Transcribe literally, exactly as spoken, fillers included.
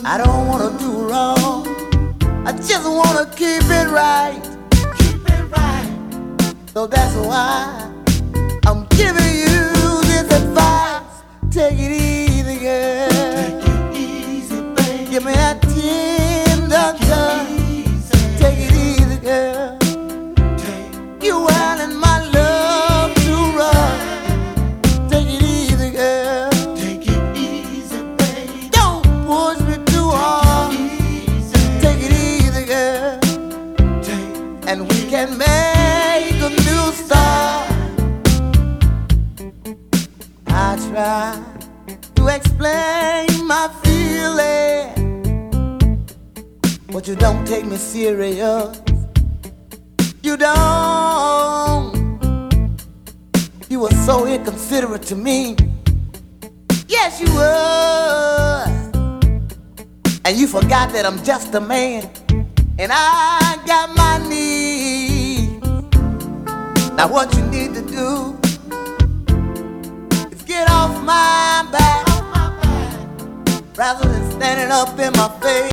I don't wanna do wrong. I just wanna keep it right. Keep it right. So that's why I'm giving you this advice. Take it easy, girl. Take it easy, baby. Give me that tender touch. Take it easy, girl. Take you and my love too rough. Take it easy, girl. Take it easy, baby. Don't push me too hard. Take it easy, girl. And we can make a new start. I try to explain my feeling, but you don't take me serious. You don't. You were so inconsiderate to me. Yes, you were. And you forgot that I'm just a man, and I got my needs. Now what you need to do is get off my back, rather than standing up in my face.